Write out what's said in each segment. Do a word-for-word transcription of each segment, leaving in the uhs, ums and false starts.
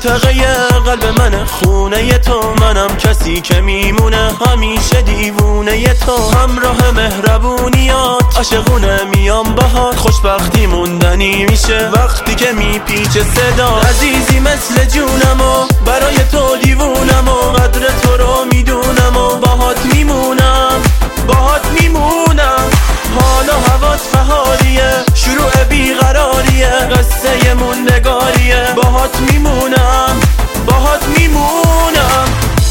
منطقه قلب من خونه تو، منم کسی که میمونه همیشه دیوونه تو. همراه مهربونیات عاشقونه میام باهات، خوشبختی موندنی میشه وقتی که میپیچه صدا. عزیزی مثل جونم و برای تو دیوونم و قدر تو رو میدونم و باهات میمونم باهات میمونم. حال و هوات بهاریه، شروع بیقراریه، قصه موندگاریه. باهات میمونم باهات میمونم.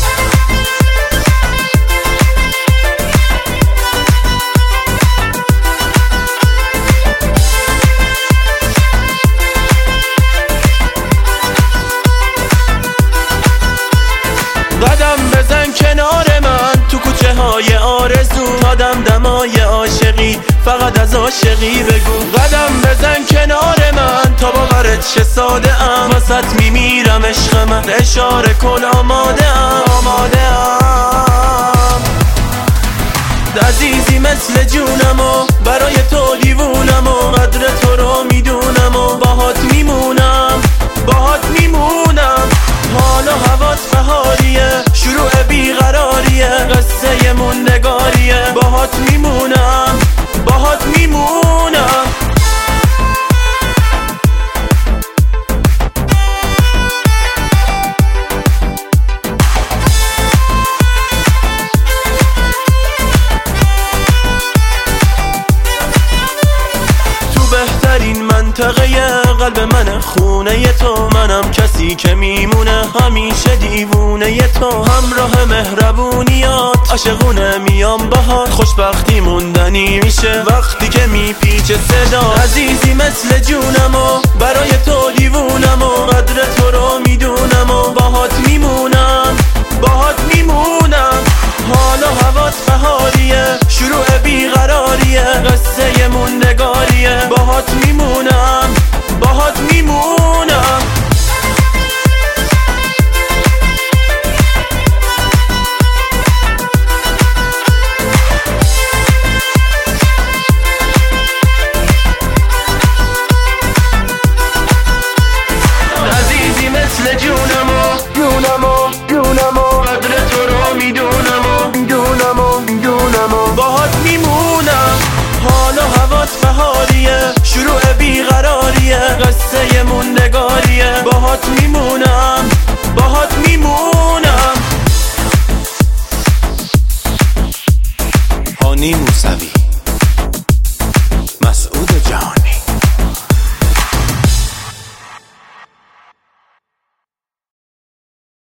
قدم بزن کنار من تو کوچه های آرزو، تا دمدمای عاشقی فقط از عاشقی بگو. قدم بزن کنار من تا باورت شه ساده ام، واسط میمیرم عشق من، اشاره کن آماده ام آماده ام. عزیزی مثل جونم و برای تو دیوونم و قدر تو رو میدونم و باهات میمونم باهات میمونم. حال و هوات بهاریه، شروع بیقراریه، قصه موندگاریه. باهات میمونم باهات میمونم. بهترین منطقه قلب من خونه تو، منم کسی که میمونه همیشه دیوونه تو. همراه مهربونیات عاشقونه میام باهات، خوشبختی موندنی میشه وقتی که میپیچه صدا. عزیزی مثل جونم و برای تو دیوونم و قدر تو رو میدونم و باهات میمونم باهات میمونم. حال و هوات بهاریه، شروع بیقراریه، قصه موندگاریه. باهات میمونم باهات میمونم. عزیزی مثل جونم و جونم و جونم و قدر تو رو میدونم و میدونم و میدونم و باهات میمونم. حال و هوات بهاریه، شروع بیقراریه، قصه موندگاریه. باهات میمونم باهات میمونم. هانی موسوی.